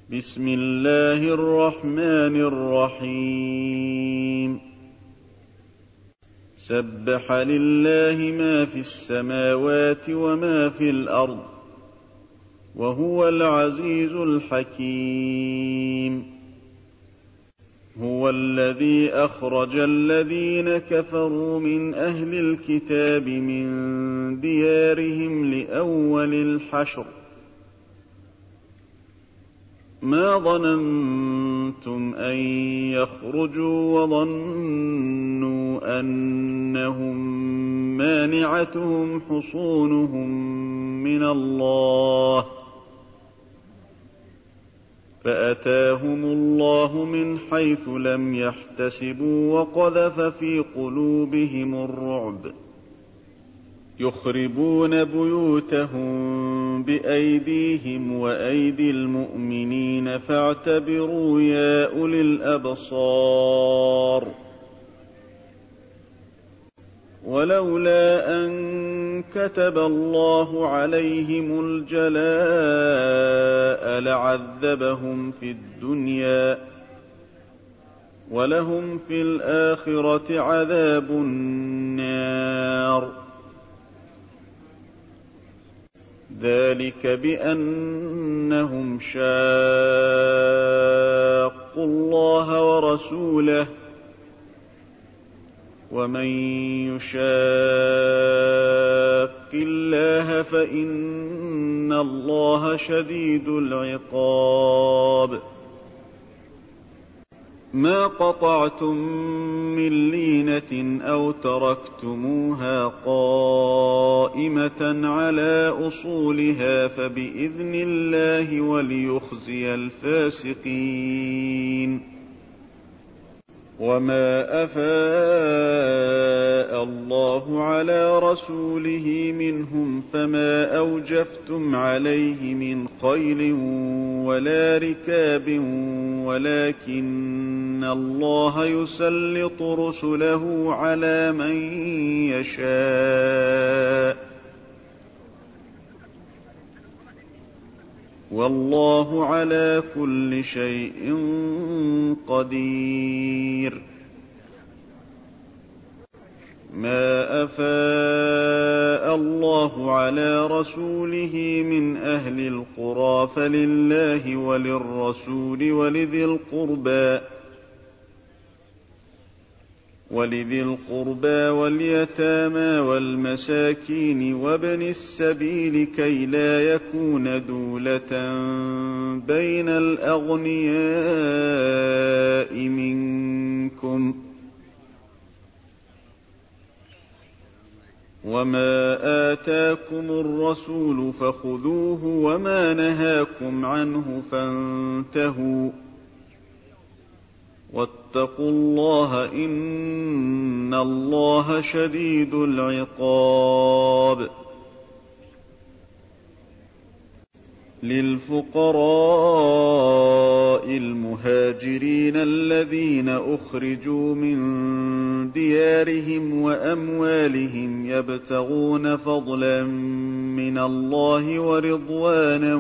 بسم الله الرحمن الرحيم سبح لله ما في السماوات وما في الأرض وهو العزيز الحكيم هو الذي أخرج الذين كفروا من أهل الكتاب من ديارهم لأول الحشر ما ظننتم أن يخرجوا وظنوا أنهم مانعتهم حصونهم من الله فأتاهم الله من حيث لم يحتسبوا وقذف في قلوبهم الرعب يخربون بيوتهم بأيديهم وأيدي المؤمنين فاعتبروا يا أولي الأبصار ولولا أن كتب الله عليهم الجلاء لعذبهم في الدنيا ولهم في الآخرة عذاب النار ذلك بأنهم شاقوا الله ورسوله ومن يشاق الله فإن الله شديد العقاب ما قطعتم من لينة أو تركتموها قائمة على أصولها فبإذن الله وليخزي الفاسقين وما أفاء الله على رسوله منهم فما أوجفتم عليه من خيل ولا ركاب ولكن الله يسلط رسله على من يشاء والله على كل شيء قدير ما أفاء الله على رسوله من أهل القرى فلله وللرسول ولذي القربى واليتامى والمساكين وابن السبيل كي لا يكون دولة بين الأغنياء منكم وما آتاكم الرسول فخذوه وما نهاكم عنه فانتهوا واتقوا الله إن الله شديد العقاب للفقراء المهاجرين الذين أخرجوا من ديارهم وأموالهم يبتغون فضلا من الله ورضوانا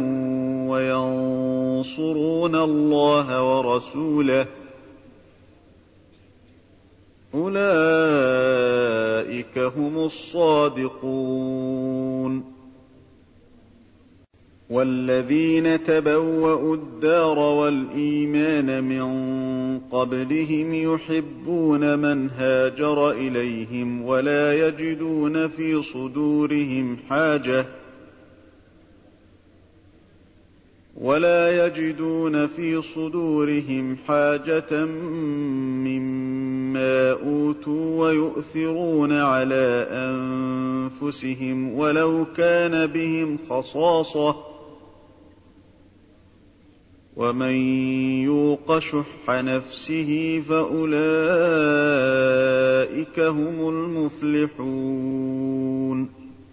وينصرون الله ورسوله أولئك هم الصادقون والذين تبوأوا الدار والإيمان من قبلهم يحبون من هاجر إليهم ولا يجدون في صدورهم حاجة مما أوتوا ويؤثرون على أنفسهم ولو كان بهم خصاصة ومن يوق شح نفسه فأولئك هم المفلحون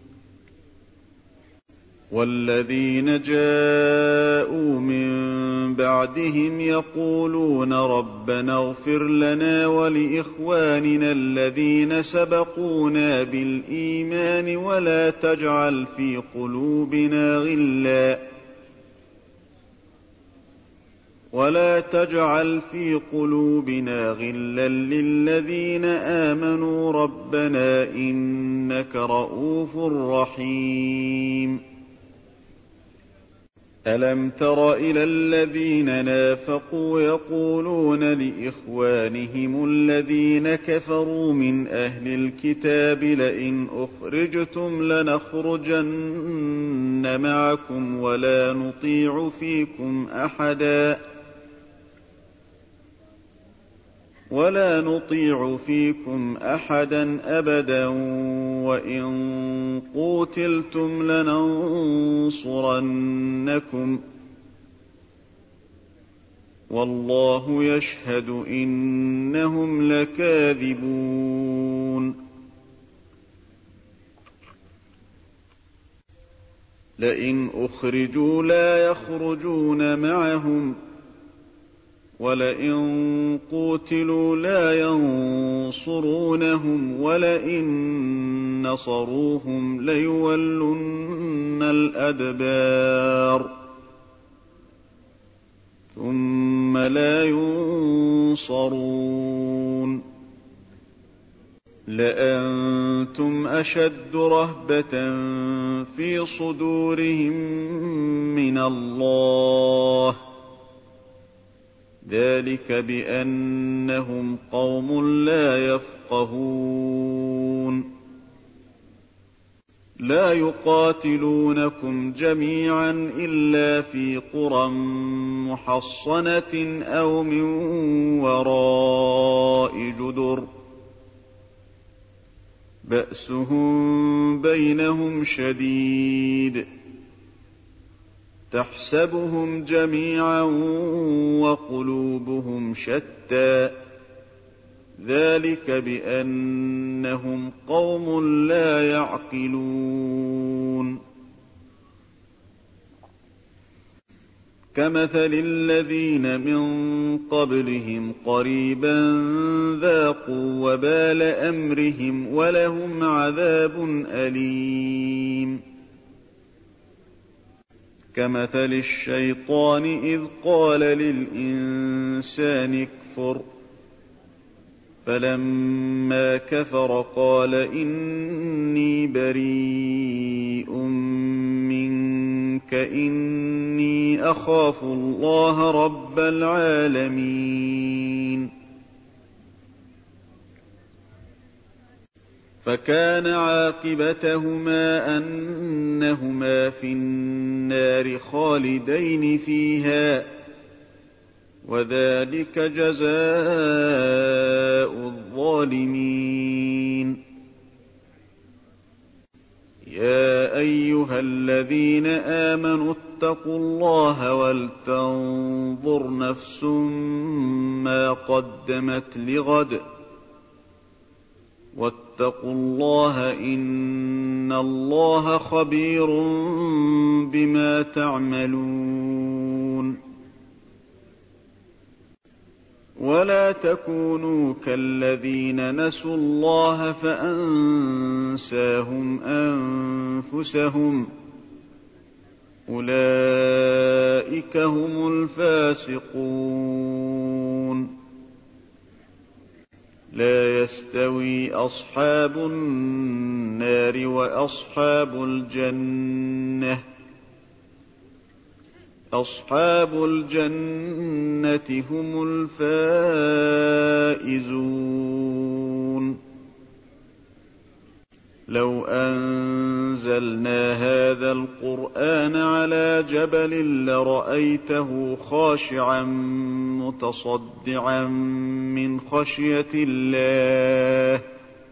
والذين جاءوا من بعدهم يقولون ربنا اغفر لنا ولإخواننا الذين سبقونا بالإيمان ولا تجعل في قلوبنا ولا تجعل في قلوبنا غلا للذين آمنوا ربنا إنك رءوف رحيم. ألم تر إلى الذين نافقوا يقولون لإخوانهم الذين كفروا من أهل الكتاب لئن أخرجتم لنخرجن معكم ولا نطيع فيكم أحدا أبدا وإن قوتلتم لننصرنكم والله يشهد إنهم لكاذبون. لئن أخرجوا لا يخرجون معهم ولئن قوتلوا لا ينصرونهم ولئن نصروهم ليولن الأدبار ثم لا ينصرون. لأنتم أشد رهبة في صدورهم من الله ذلك بأنهم قوم لا يفقهون. لا يقاتلونكم جميعا إلا في قرى محصنة أو من وراء جدر بأسهم بينهم شديد تحسبهم جميعا وقلوبهم شتى ذلك بأنهم قوم لا يعقلون. كمثل الذين من قبلهم قريبا ذاقوا وبال أمرهم ولهم عذاب أليم. كمثل الشيطان إذ قال للإنسان اكفر فلما كفر قال إني بريء منك إني أخاف الله رب العالمين. فكان عاقبتهما أنهما في النار خالدين فيها وذلك جزاء الظالمين. يا أيها الذين آمنوا اتقوا الله ولتنظر نفس ما قدمت لغد واتقوا الله إن الله خبير بما تعملون. ولا تكونوا كالذين نسوا الله فأنساهم أنفسهم أولئك هم الفاسقون. لا يستوي أصحاب النار وأصحاب الجنة أصحاب الجنة هم الفائزون. لو أنزلنا هذا القرآن على جبل لرأيته خاشعا متصدعا من خشية الله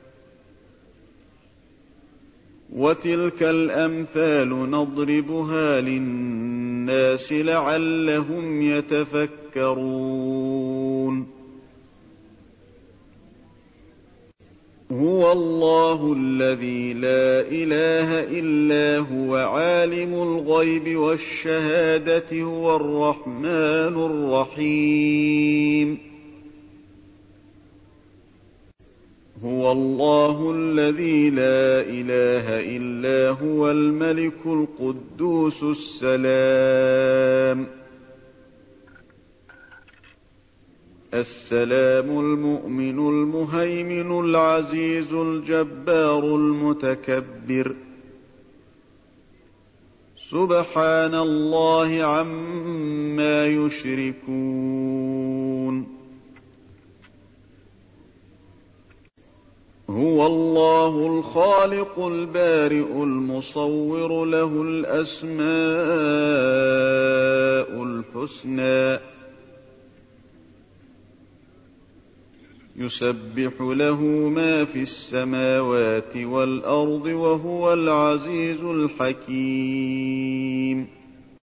وتلك الأمثال نضربها للناس لعلهم يتفكرون. هو الله الذي لا إله إلا هو عالم الغيب والشهادة هو الرحمن الرحيم. هو الله الذي لا إله إلا هو الملك القدوس السلام السلام المؤمن المهيمن العزيز الجبار المتكبر سبحان الله عما يشركون هو الله الخالق البارئ المصور له الأسماء الحسنى يسبح له ما في السماوات والأرض وهو العزيز الحكيم